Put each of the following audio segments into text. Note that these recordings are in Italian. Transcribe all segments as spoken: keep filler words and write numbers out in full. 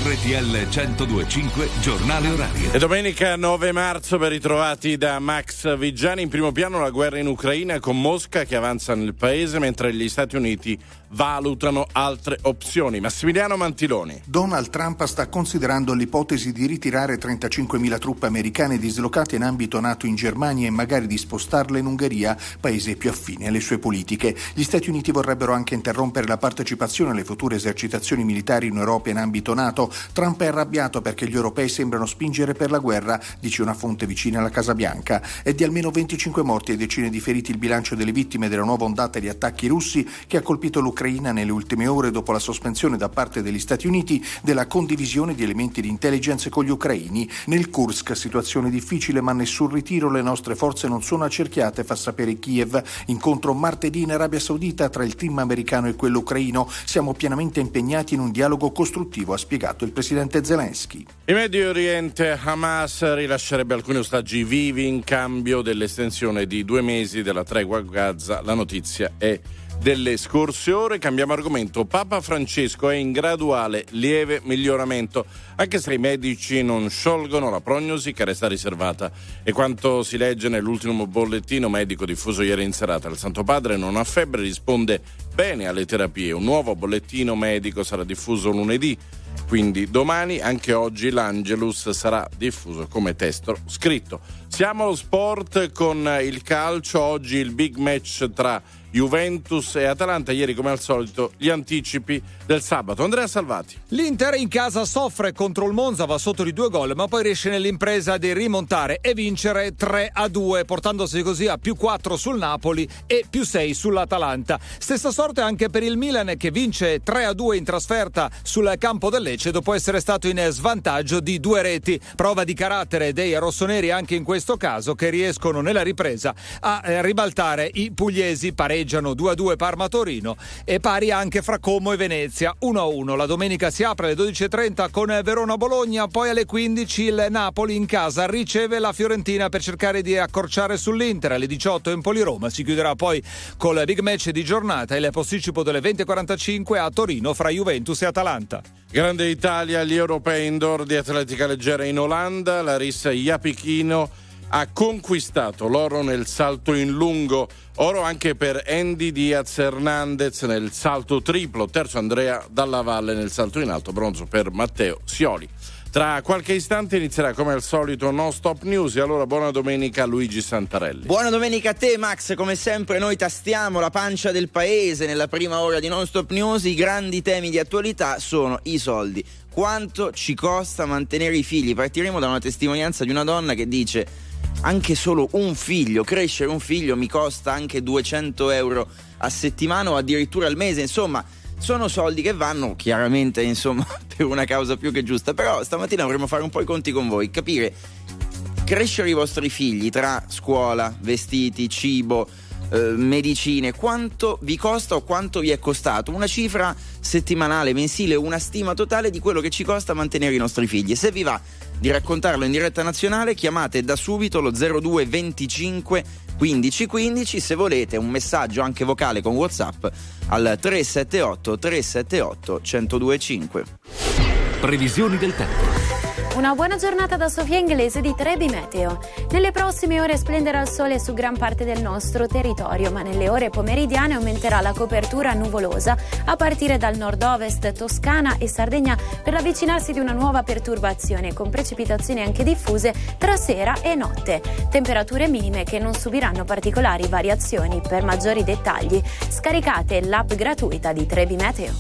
R T L centodue e cinque giornale orario. E domenica nove marzo, ben ritrovati da Max Vigiani. In primo piano la guerra in Ucraina, con Mosca che avanza nel paese mentre gli Stati Uniti valutano altre opzioni. Massimiliano Mantiloni. Donald Trump sta considerando l'ipotesi di ritirare trentacinquemila truppe americane dislocate in ambito NATO in Germania e magari di spostarle in Ungheria, paese più affine alle sue politiche. Gli Stati Uniti vorrebbero anche interrompere la partecipazione alle future esercitazioni militari in Europa in ambito NATO. Trump è arrabbiato perché gli europei sembrano spingere per la guerra, dice una fonte vicina alla Casa Bianca. È di almeno venticinque morti e decine di feriti il bilancio delle vittime della nuova ondata di attacchi russi che ha colpito l'Ucraina nelle ultime ore dopo la sospensione da parte degli Stati Uniti della condivisione di elementi di intelligence con gli ucraini. Nel Kursk situazione difficile ma nessun ritiro, le nostre forze non sono accerchiate, fa sapere Kiev. Incontro martedì in Arabia Saudita tra il team americano e quello ucraino. Siamo pienamente impegnati in un dialogo costruttivo, ha spiegato il presidente Zelensky. In Medio Oriente Hamas rilascerebbe alcuni ostaggi vivi in cambio dell'estensione di due mesi della tregua a Gaza. La notizia è delle scorse ore. Cambiamo argomento. Papa Francesco è in graduale lieve miglioramento, anche se i medici non sciolgono la prognosi che resta riservata. E quanto si legge nell'ultimo bollettino medico diffuso ieri in serata, il Santo Padre non ha febbre, risponde bene alle terapie. Un nuovo bollettino medico sarà diffuso lunedì, quindi domani. Anche oggi l'Angelus sarà diffuso come testo scritto. Siamo allo sport con il calcio. Oggi il big match tra Juventus e Atalanta. Ieri, come al solito, gli anticipi del sabato. Andrea Salvati. L'Inter in casa soffre contro il Monza, va sotto di due gol, ma poi riesce nell'impresa di rimontare e vincere tre a due, portandosi così a più quattro sul Napoli e più sei sull'Atalanta. Stessa sorte anche per il Milan, che vince tre a due in trasferta sul campo del Lecce dopo essere stato in svantaggio di due reti. Prova di carattere dei rossoneri anche in questo caso, che riescono nella ripresa a ribaltare i pugliesi. Pareggiano due a due Parma-Torino e pari anche fra Como e Venezia uno a uno. La domenica si apre alle dodici e trenta con Verona-Bologna, poi alle quindici il Napoli in casa riceve la Fiorentina per cercare di accorciare sull'Inter. Alle diciotto Empoli-Roma. Si chiuderà poi col big match di giornata, il posticipo delle venti e quarantacinque a Torino fra Juventus e Atalanta. Grande Italia, gli europei indoor di atletica leggera in Olanda. Larissa Iapichino ha conquistato l'oro nel salto in lungo, oro anche per Andy Diaz Hernandez nel salto triplo, terzo Andrea Dalla Valle nel salto in alto, bronzo per Matteo Sioli. Tra qualche istante inizierà come al solito No Stop News, e allora buona domenica a Luigi Santarelli. Buona domenica a te Max, come sempre noi tastiamo la pancia del paese nella prima ora di Non Stop News. I grandi temi di attualità sono i soldi. Quanto ci costa mantenere i figli? Partiremo da una testimonianza di una donna che dice: anche solo un figlio, crescere un figlio mi costa anche duecento euro a settimana o addirittura al mese. Insomma, sono soldi che vanno chiaramente, insomma, per una causa più che giusta. Però stamattina vorremmo fare un po' i conti con voi, capire crescere i vostri figli tra scuola, vestiti, cibo, eh, medicine, quanto vi costa o quanto vi è costato. Una cifra settimanale, mensile, una stima totale di quello che ci costa mantenere i nostri figli. Se vi va di raccontarlo in diretta nazionale, chiamate da subito lo zero due venticinque quindici quindici. Se volete un messaggio anche vocale con WhatsApp al tre sette otto tre sette otto uno zero due cinque. Previsioni del tempo. Una buona giornata da Sofia Inglese di Trebi Meteo. Nelle prossime ore splenderà il sole su gran parte del nostro territorio, ma nelle ore pomeridiane aumenterà la copertura nuvolosa a partire dal nord-ovest, Toscana e Sardegna, per l'avvicinarsi di una nuova perturbazione con precipitazioni anche diffuse tra sera e notte. Temperature minime che non subiranno particolari variazioni. Per maggiori dettagli scaricate l'app gratuita di Trebi Meteo.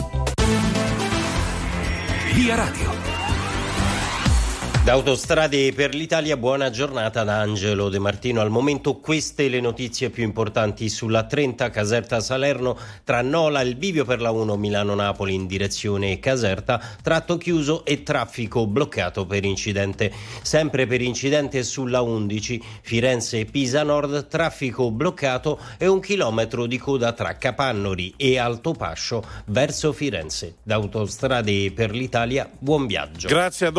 Via Radio. Da Autostrade per l'Italia, buona giornata da Angelo De Martino. Al momento queste le notizie più importanti sulla trenta Caserta Salerno, tra Nola e il bivio per la uno Milano-Napoli in direzione Caserta, tratto chiuso e traffico bloccato per incidente. Sempre per incidente sulla undici Firenze-Pisa Nord, traffico bloccato e un chilometro di coda tra Capannori e Altopascio verso Firenze. Da Autostrade per l'Italia, buon viaggio. Grazie a